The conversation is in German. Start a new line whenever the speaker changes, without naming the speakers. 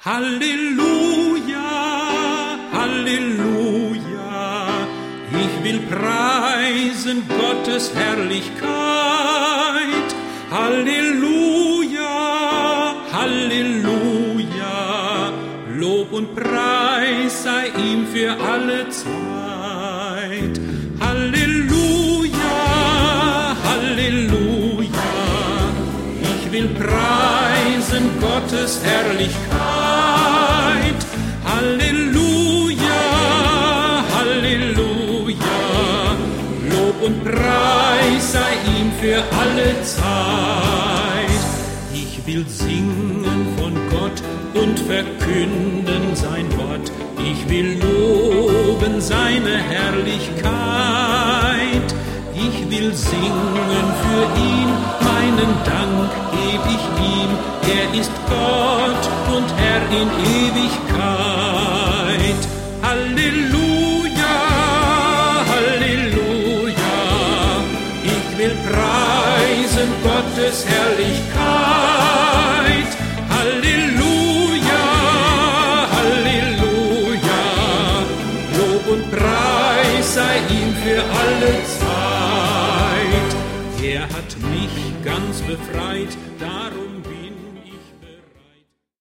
Halleluja, Halleluja, ich will preisen Gottes Herrlichkeit. Halleluja, Halleluja, Lob und Preis sei ihm für alle Zeit. Halleluja, Halleluja, ich will preisen Gottes Herrlichkeit. Halleluja, Halleluja, Lob und Preis sei ihm für alle Zeit. Ich will singen von Gott und verkünden sein Wort. Ich will loben seine Herrlichkeit. Ich will singen für ihn, meinen Dank geb ich ihm. Er ist Gott und Herr in Ewigkeit. Halleluja, Halleluja, ich will preisen Gottes Herrlichkeit. Halleluja, Halleluja, Lob und Preis sei ihm für alle Zeit. Er hat mich ganz befreit, darum